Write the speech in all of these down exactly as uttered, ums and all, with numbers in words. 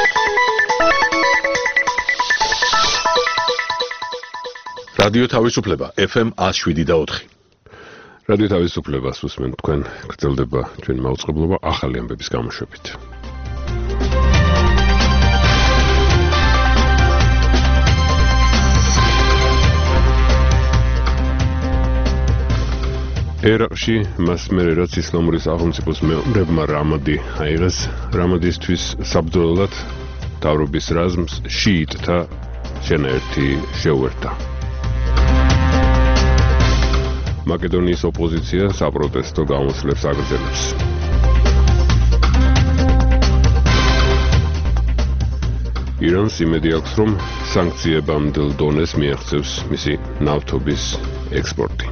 რადიო თავისუფლება ეფ ემ one oh seven და four. რადიო თავისუფლებას უსმენთ თქვენ, გრძელდება ჩვენი მაუწყებლობა ახალი ამბების გამოშვებით. ერაყში მას მერე რაც ისლამური სახელმწიფოს მეომრებმა რამადი აიღეს, რამადისთვის საბრძოლოდ მთავრობის რაზმს შიიტთა შენაერთი შეუერთა. მაკედონიის ოპოზიცია საპროტესტო გამოსვლებს აგრძელებს. ირანს იმედი აქვს, რომ სანქციებამდელ დონეს მიაღწევს მისი ნავთობის ექსპორტი.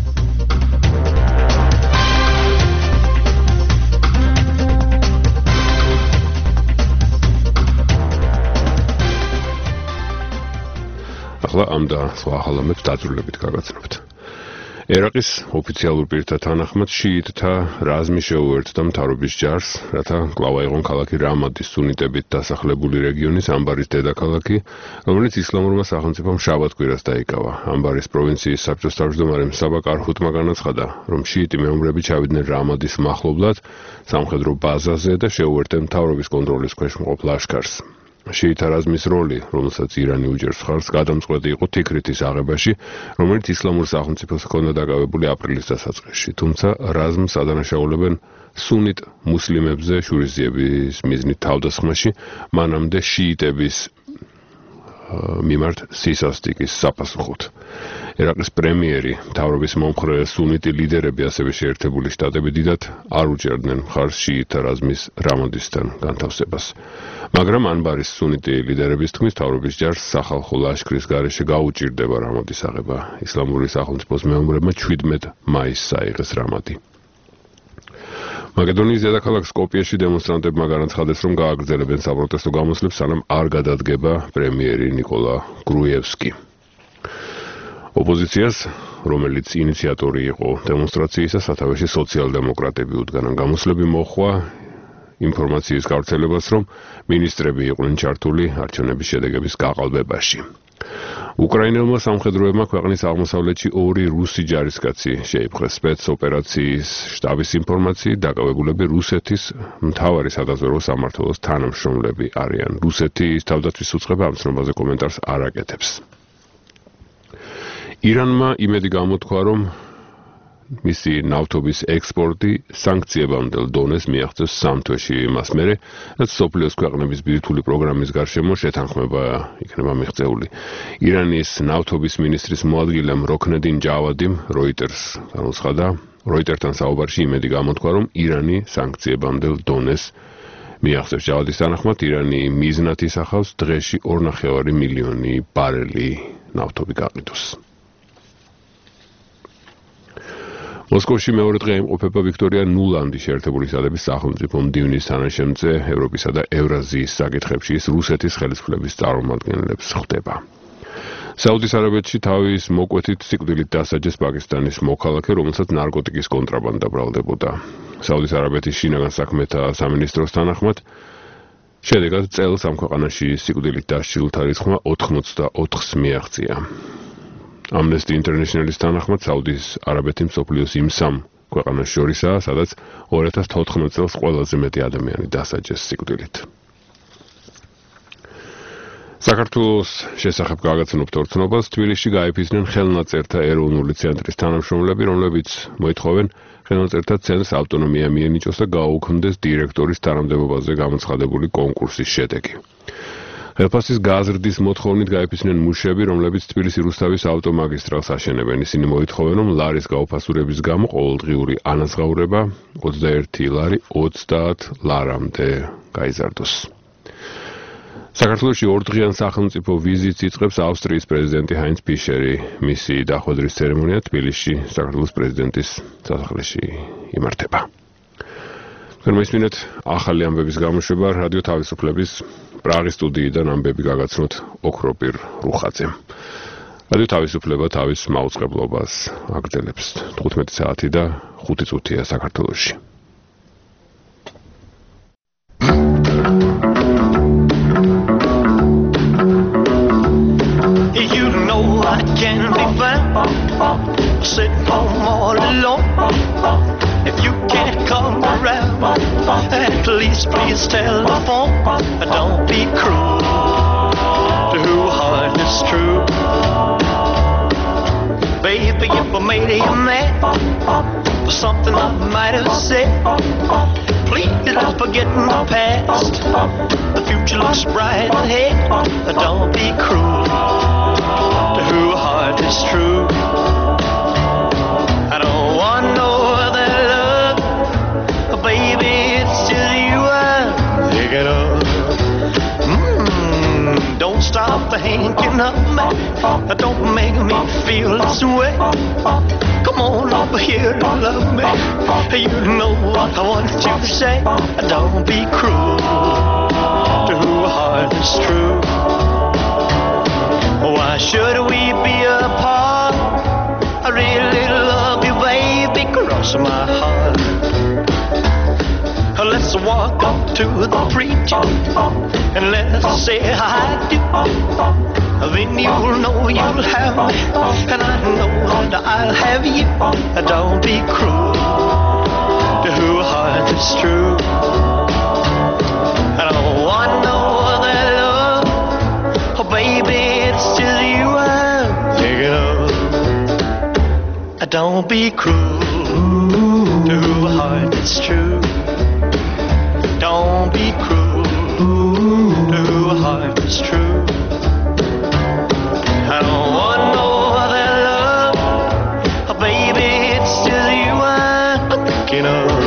ახლა ამ და სხვა ახალამებს დაძრულებით გაგაცნობთ. ერაყის ოფიციალურ პირთა თანახმად შიიტთა რაზმი შეუერთდა მთავრობის ჯარს, რათა კვლავ აიღონ ქალაქი რამადის სუნიტებით დასახლებული რეგიონის ამბარის დედაქალაქი, რომელიც ისლამურმა სახელმწიფომ შაბათ-კვირას დაიკავა. ამბარის პროვინციის საბჭოს თავმჯდომარემ საბა კარჰუტმა განაცხადა, რომ შიიტი მეომრები ჩავიდნენ რამადის მახლობლად, სამხედრო ბაზაზე და შეუერთდნენ მთავრობის კონტროლის ქვეშ მყოფ ლაშქარს. შიიტთა რაზმის როლი, რომელსაც ირანი უჯერს მხარს, გადამწყვეტი იყო თიქრითის აღებაში, რომელიც ისლამურ სახელმწიფოს ჰქონდა დაკავებული აპრილის დასაწყისში, თუმცა რაზმს ადანაშაულებენ სუნიტ მუსლიმებზე შურისძიების მიზნით თავდასხმაში, მანამდე შიიტების მიმართ სისასტიკის საფასუხოდ. ერაყის პრემიერი, მთავრობის მომხრე სუნიტი ლიდერები, ასევე შეერთებული შტატები დიდად არ უჭერდნენ მხარს შიიტთა რაზმის რამადისთან განთავსებას. მაგრამ ანბარის სუნიტი ლიდერების თქმის, მთავრობის ჯარს სახალხო ლაშქრის გარეშე გაუჭირდება რამადის აღება. ისლამური სახელმწიფოს მეომრებმა seventeen მაისს აიღეს რამადი. მაკედონიის დედაქალაქ სკოპიეში დემონსტრანტებმა განაცხადეს, რომ გააგრძელებენ საპროტესტო გამოსვლებს, სანამ არ გადადგება პრემიერი ნიკოლა გრუევსკი. ოპოზიციას, რომელიც ინიციატორი იყო დემონსტრაციისა, სათავეში სოციალ-დემოკრატები უდგანან. გამოსვლები მოჰყვა ინფორმაციის გავრცელებას, რომ მინისტრები იყვნენ ჩართული არჩევნების შედეგების გაყალბებაში. უკრაინელმა სამხედროებმა ქვეყნის აღმოსავლეთში ორი რუსი ჯარისკაცი შეიპყრეს. სპეცოპერაციის შტაბის ინფორმაციით, დაკავებულები რუსეთის მთავარი სადაზვერვო სამმართველოს თანამშრომლები არიან. რუსეთის თავდაცვის უწყება ამ ცნობაზე კომენტარს არ აკეთებს. ირანმა იმედი გამოთქვა, რომ მისი ნავთობის ექსპორტი სანქციებამდელ დონეს მიაღწევს სამ თვეში იმას მერე, რაც მსოფლიოს ქვეყნების ბირთვული პროგრამის გარშემო შეთანხმება იქნება მიღწეული. ირანის ნავთობის მინისტრის მოადგილემ როქნედინ ჯავადიმ როიტერს განაცხადა, როიტერთან საუბარში იმედი გამოთქვა, რომ ირანი სანქციებამდელ დონეს მიაღწევს. ჯავადის თანახმად, ირანი მიზნად ისახავს დღეში ორ ნახევარი მილიონი ბარელი ნავთობი გაყიდოს. მოსკოვში მეორე დღე იმყოფება ვიქტორია ნულანდი შეერთებული შტატების სახელმწიფო მდივნის თანაშემწე ევროპისა და ევრაზიის საკითხებში ის რუსეთის ხელისუფლების წარმომადგენლებს ხვდება. საუდის არაბეთში თავის მოკვეთით სიკვდილით დასაჯეს პაკისტანის მოქალაქე, რომელსაც ნარკოტიკის კონტრაბანდა ბრალდებოდა. საუდის არაბეთის შინაგან საქმეთა სამინისტროს თანახმად, შედეგად წელს ამ ქვეყანაში სიკვდილით დასჯილთა რიცხვმა ოთხმოცდაოთხს მიაღწია. Amnesty International-ის თანახმად, საუდის არაბეთი მსოფლიოს იმ სამ ქვეყანას შორისაა, სადაც two thousand fourteen წელს ყველაზე მეტი ადამიანი დასაჯეს სიკვდილით. საქართველოს შესახებ გაგაცნობთ ორცნობას, თბილისში გაიფიცნენ ხელნაწერთა ეროვნული ცენტრის თანამშრომლები, რომლებიც მოითხოვენ ხელნაწერთა ცენტრს ავტონომია მიენიჭოს და გაუქმდეს დირექტორის თანამდებობაზე გამოცხადებული კონკურსის შედეგი. ხელფასის გაზრდის მოთხოვნით გაიფიცნენ მუშები, რომლებიც თბილისი-რუსთავის ავტომაგისტრალს აშენებენ. ისინი მოითხოვენ, რომ ლარის გაუფასურების გამო ყოველდღიური ანაზღაურება twenty-one ლარი ოცდაათ ლარამდე გაიზარდოს. საქართველოში ორდღიან სახელმწიფო ვიზიტს იწყებს ავსტრიის პრეზიდენტი ჰაინც ფიშერი. მისი დახვედრის ცერემონია თბილისში საქართველოს პრეზიდენტის სასახლეში იმართება. Permesminet ახალი ამბების გამოშვება რადიო თავისუფლების პრაღის სტუდიიდან ამბები გაგაცნოთ ოქროპირ რუხაძემ. რადიო თავისუფლება თავის მაუწყებლობას აგრძელებს თხუთმეტი საათი და ხუთი წუთია საქართველოში. please, please telephone. Don't be cruel to who heart is true. Baby, if I made you mad for something I might have said, please don't forget the past. The future looks bright ahead. Don't be cruel to who heart is true. I don't want no other love, baby, it's just you I'm thinking of. Mm, don't stop thinking of me. Don't make me feel this way. Come on over here and love me. You know what I want you to say. Don't be cruel to who heart is true. Why should we be apart? I really love you, baby, cross my heart. Let's walk up to the preacher and let's say I do. Then you'll know you'll have me, and I know that I'll have you. Don't be cruel to who heart is true. I don't want no other love, oh baby, it's just you I'm thinking of. Don't be cruel to who heart is true. Don't be cruel to who heart is true. I don't want no other love, oh, baby, it's just you I'm thinking of.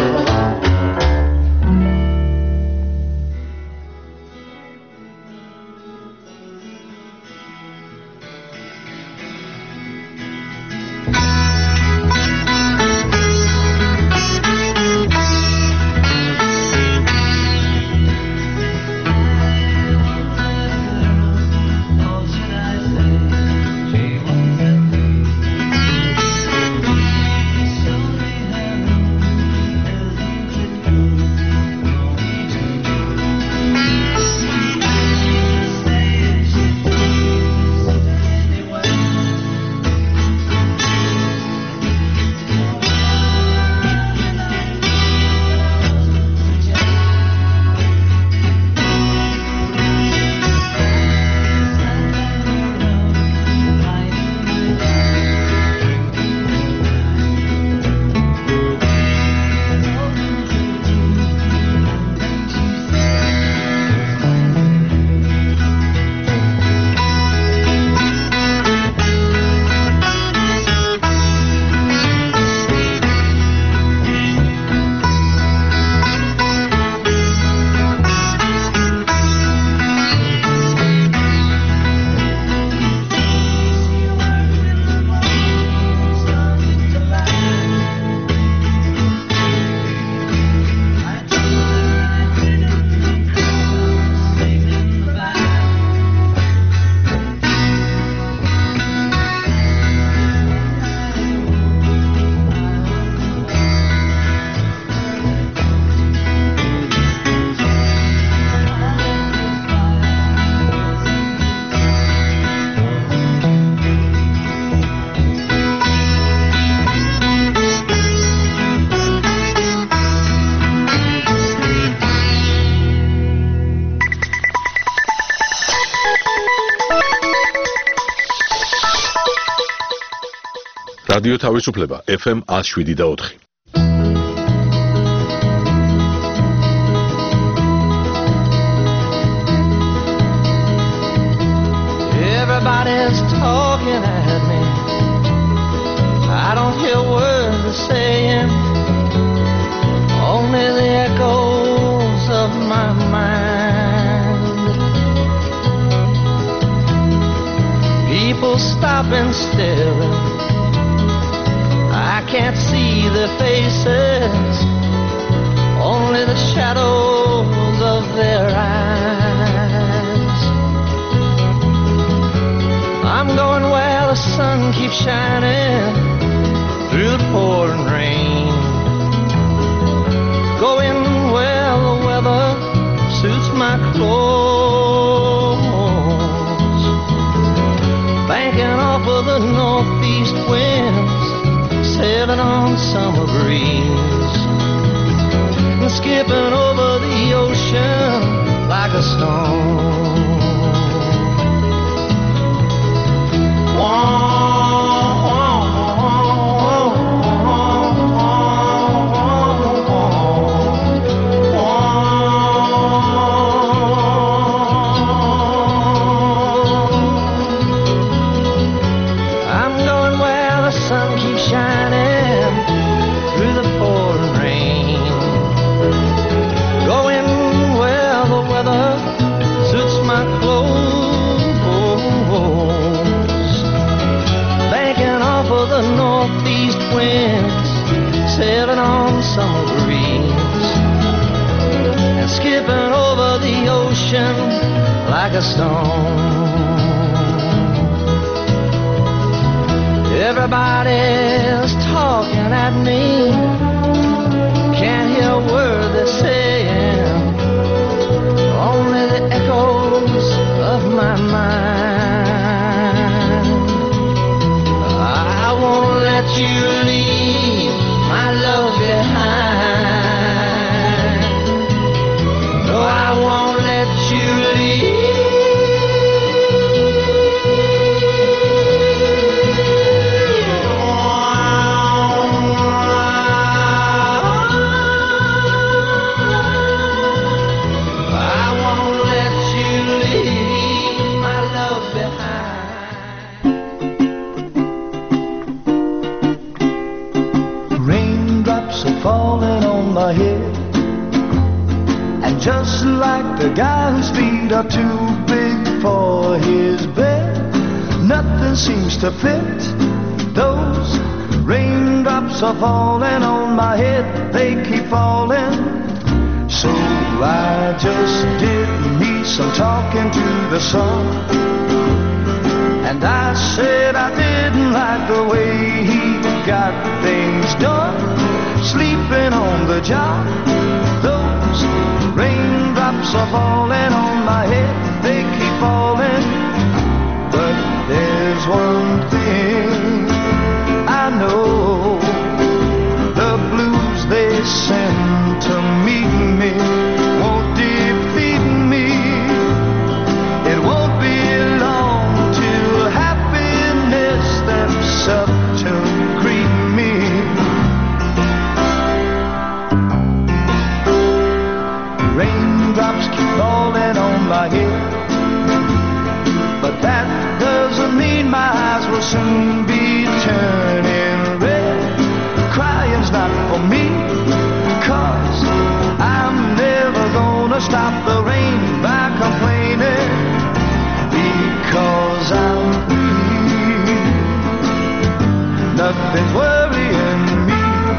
რადიო თავისუფლება ეფ ემ one oh seven და four. Everybody's talking at me. I don't hear words they're saying, only the echoes of my mind. People stop and stare. I can't see their faces, only the shadows of their eyes. I'm going where the sun keeps shining through the pouring rain, going where the weather suits my clothes, banking off of the northeast winds, sailing on summer breeze, and skipping over the stone. I'm going where the sun keeps shining through the pouring rain. Going where the weather suits my clothes. Banking off of the northeast winds, sailing on summer breeze, and skipping over the ocean like a stone. Everybody's talking at me, can't hear a word they're saying, only the echoes of my mind. I won't let you leave my love behind. No, I won't let you leave. Falling on my head, and just like the guy whose feet are too big for his bed, nothing seems to fit. Those raindrops are falling on my head, they keep falling. So I just did me some talking to the sun, and I said I didn't like the way he got things done. Sleeping on the job, those raindrops are falling on my head, they keep falling. But there's one thing I know, the blues they send to meet me won't defeat me. It won't be long till happiness steps up to greet me. Raindrops keep falling on my head, but that doesn't mean my eyes will soon be turning red. Crying's not for me, 'cause I'm never gonna stop the rain by complaining, because I'm free. Nothing's worrying me.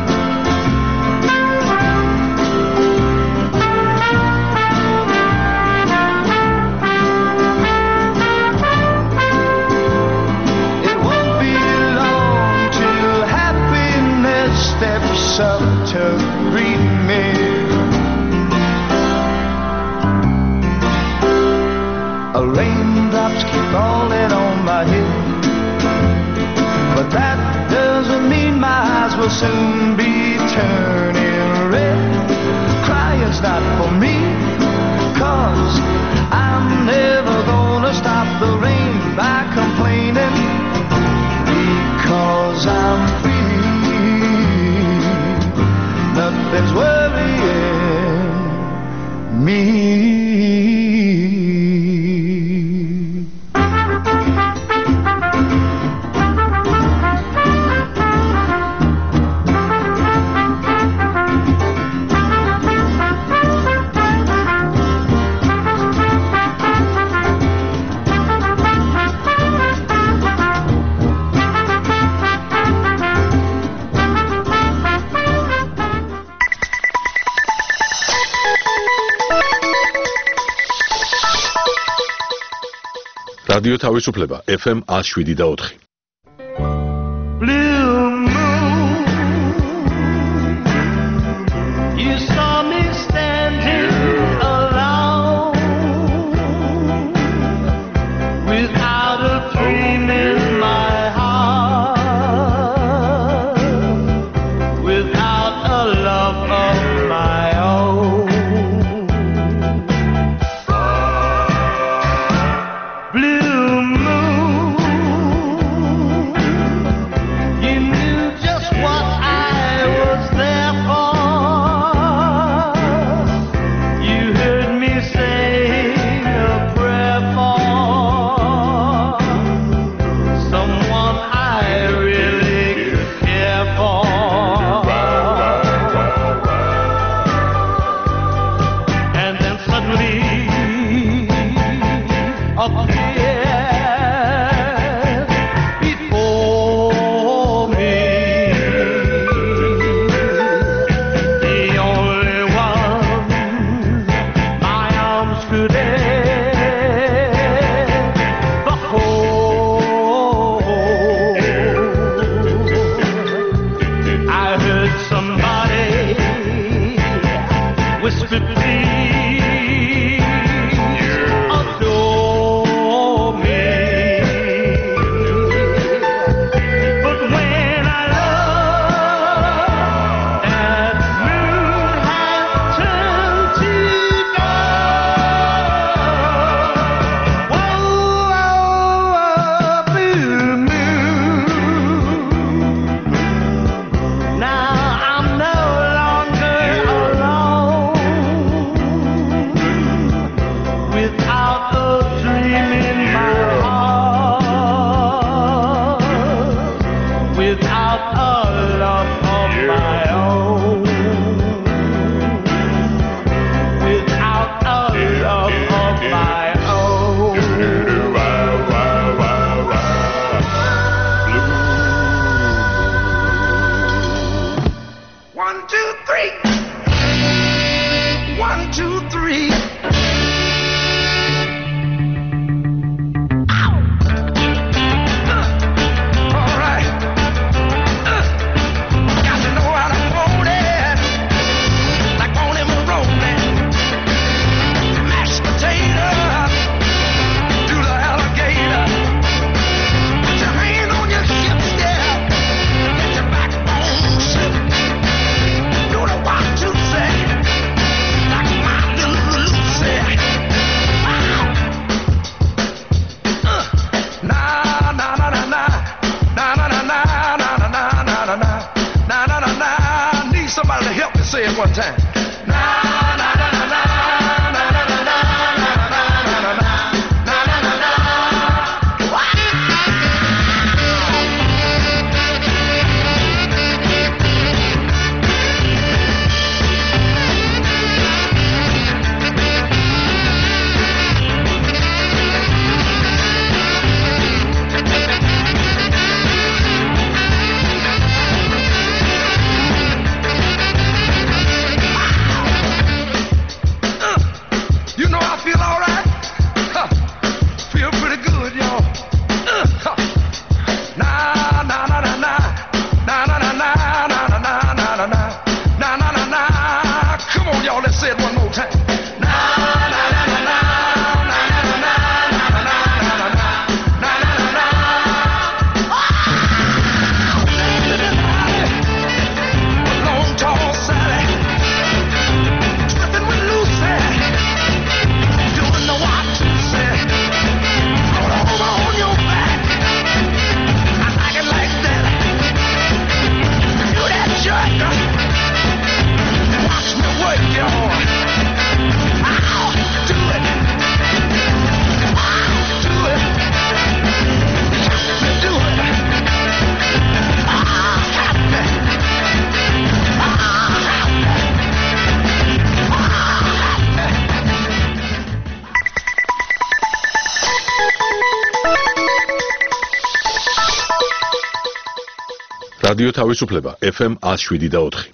Steps up to greet me. Raindrops keep falling on my head, but that doesn't mean my eyes will soon be turning red. Crying's not for me, 'cause I'm never gonna stop the rain by complaining, because I'm free. Nothing's worrying me. რადიო თავისუფლება ეფ ემ one oh seven და four. Blue moon, you saw me standing alone, without a dream in my heart, without a love of my own. რადიო თავისუფლება ეფ ემ one oh seven და four.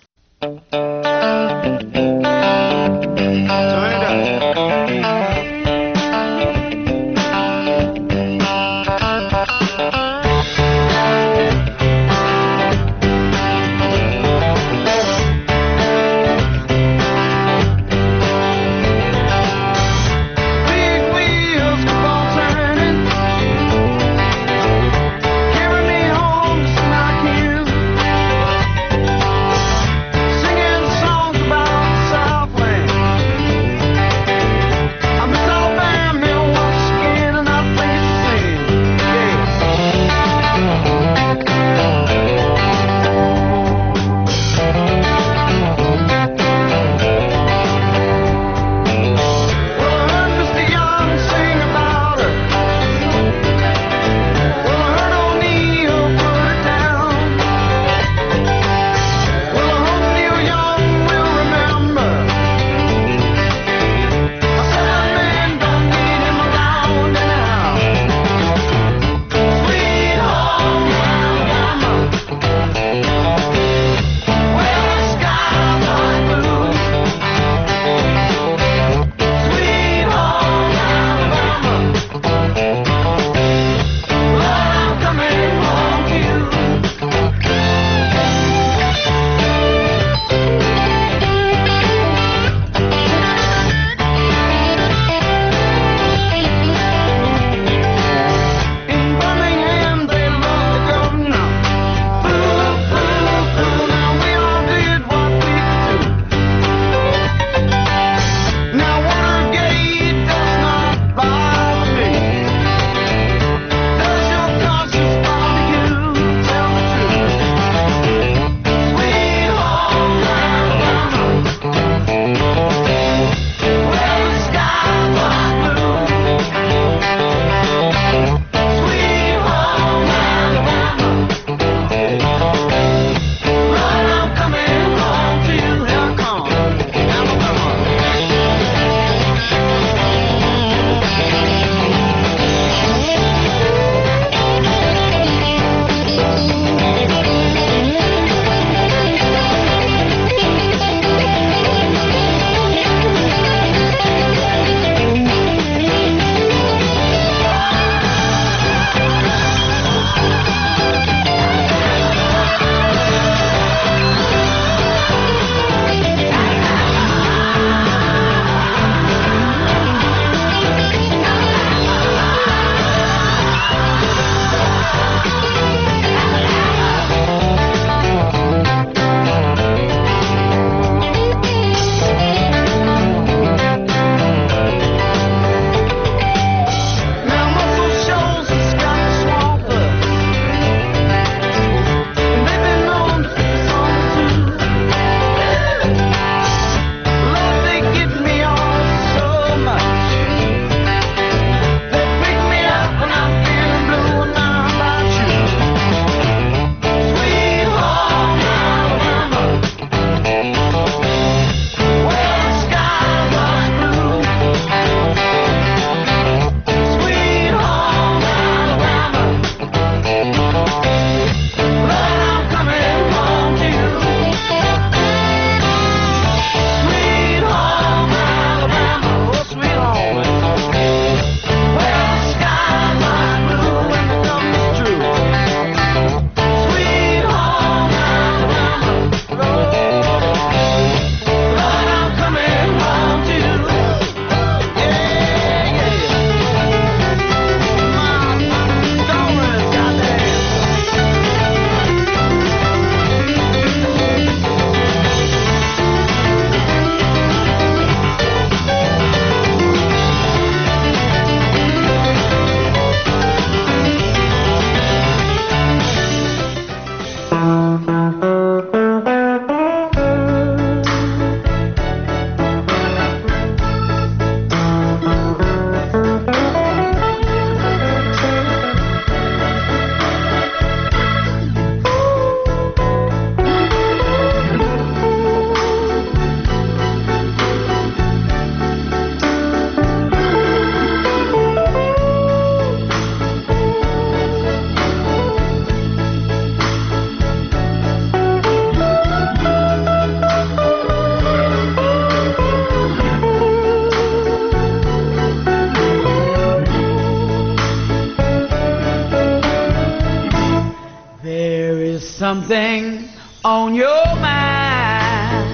something on your mind.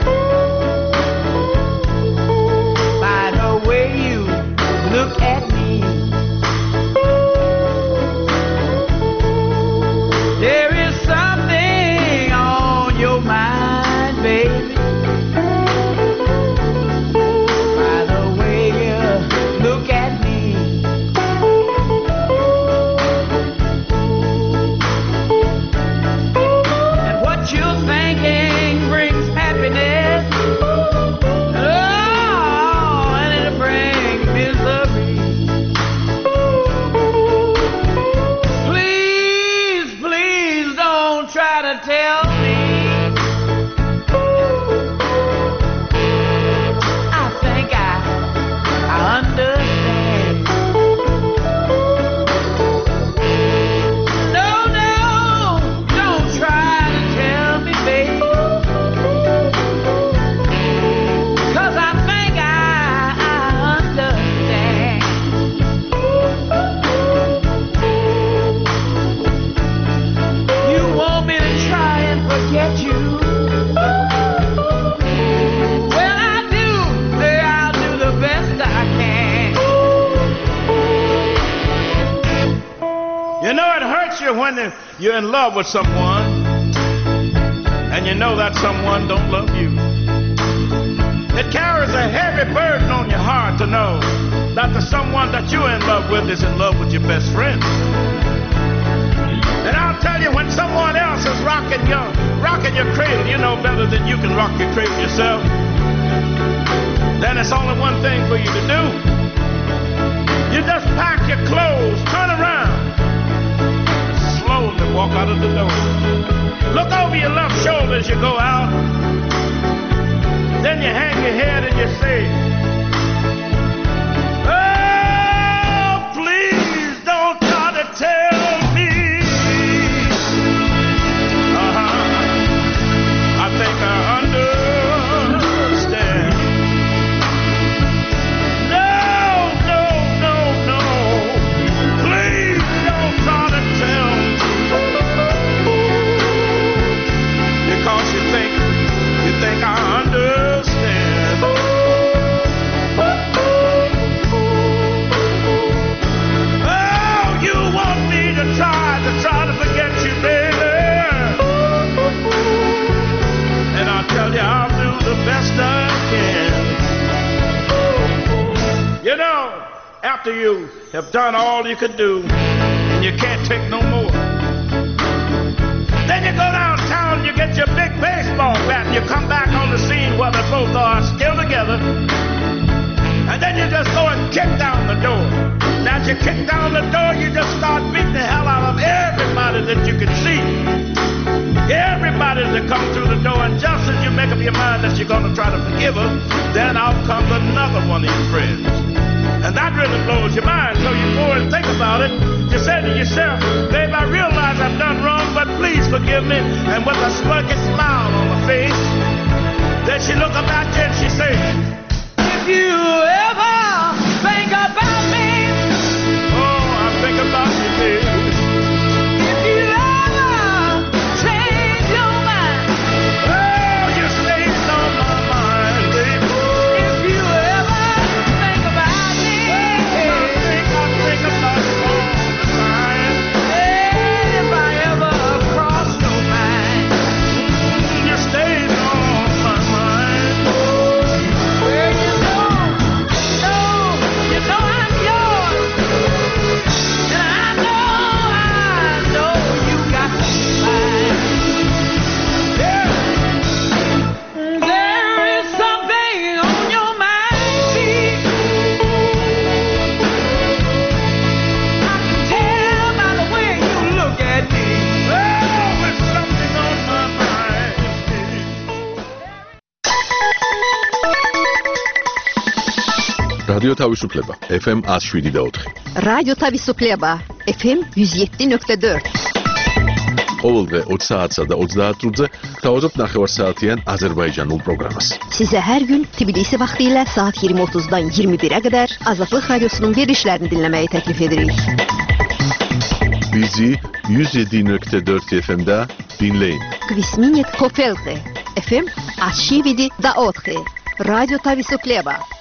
By the way you look at me, there is something on your mind, baby. By the way you look at me, and what you're thinking brings happiness. Oh, and it'll bring misery. Please, please don't try to tell me. I think I, I understand. No, no, don't try to tell me, baby. 'Cause I think I, I understand. You want me to try and forget you? Well, I do. Say I'll do the best I can. You know, it hurts you when you're in love with someone and you know that someone don't love you. It carries a heavy burden on your heart to know that the someone that you're in love with is in love with your best friend. And I'll tell you, when someone else is rocking your, rocking your cradle, you know better than you can rock your cradle yourself. Then it's only one thing for you to do. You just pack your clothes, turn around, slowly walk out of the door. Look over your left shoulder as you go out. Then you hang your head and you say, oh, please don't try to tell me. Uh-huh. I think I understand. No, no, no, no. Please don't try to tell me. Because you think, you think I understand. Oh, you want me to try, to try to forget you, baby. And I'll tell you, I'll do the best I can. You know, after you have done all you could do, and you can't take no more, then you go downtown, you get your big baseball bat, and you come back on the scene where they both are still together. And then you just go and kick down the door. Now as you kick down the door, you just start beating the hell out of everybody that you can see. Everybody that comes through the door, and just as you make up your mind that you're going to try to forgive her, then out comes another one of your friends. And that really blows your mind, so you go and think about it. You say to yourself, babe, I realize I've done wrong, but please forgive me. And with a smirky smile on her face, then she look up at you and she says, If you ever think about me, oh, I think about you, baby. if you ever change your mind, Oh, you stayed on my mind, baby. if you ever think about me, I think, I think about you all the time. if I ever cross your mind, You stayed on my mind. well, you know, know, you know I'm yours, and I know, I know you got mine. There is something on your mind, see. I can tell by the way you look at me. Oh, there's something on my mind. რადიო თავისუფლება ეფ ემ one oh seven point four. რადიო თავისუფლება ეფ ემ one oh seven point four. ყოველდღე opt საათსა და ოცდაათ წუთზე გთავაზობთ ნახევარსაათიან აზერბაიჯანულ პროგრამას. Size her gün Tbilisi vaxtilə saat iyirmi otuzdan iyirmi birə qədər Azadlıq Radiosunun verilişlərini dinləməyi təklif edirik. Bizi one oh seven point four efe emdə Dinleyin. Kvisminit Kofelte. F M Ashividi da Othe. Radyo Tavisukhleba.